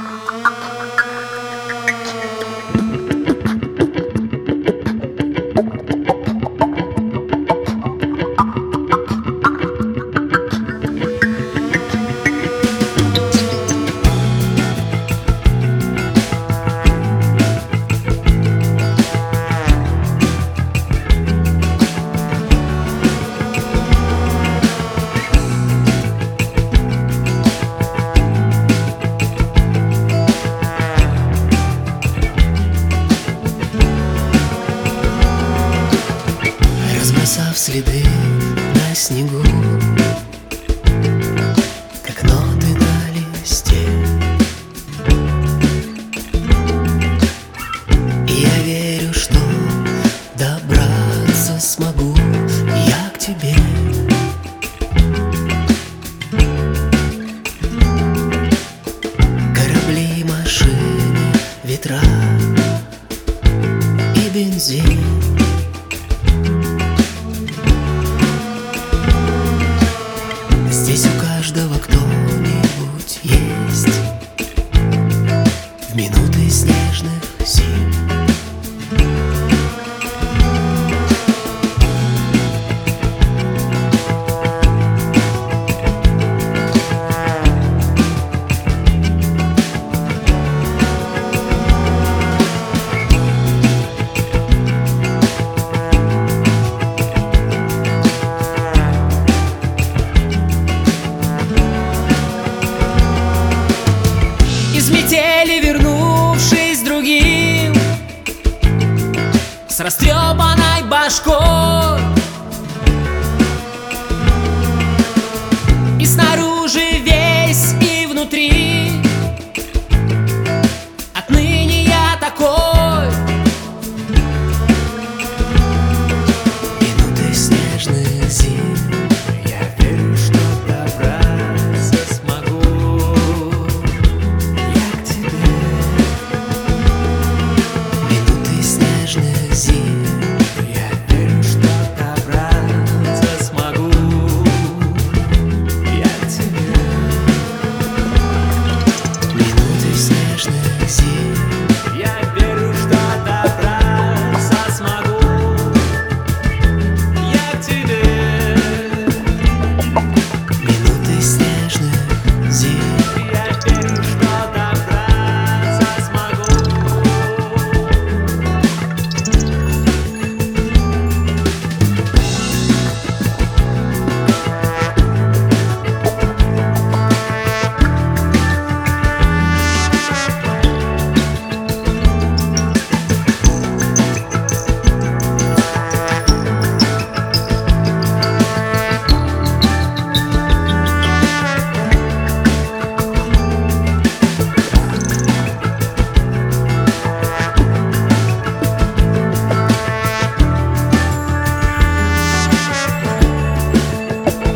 Разбросав следы на снегу, как ноты на листе, я верю, что добраться смогу я к тебе. Корабли, машины, ветра и бензин. Здесь у каждого кто-нибудь есть в минуты снежных зим. Из метели вернувшись другим, с растрепанной башкой,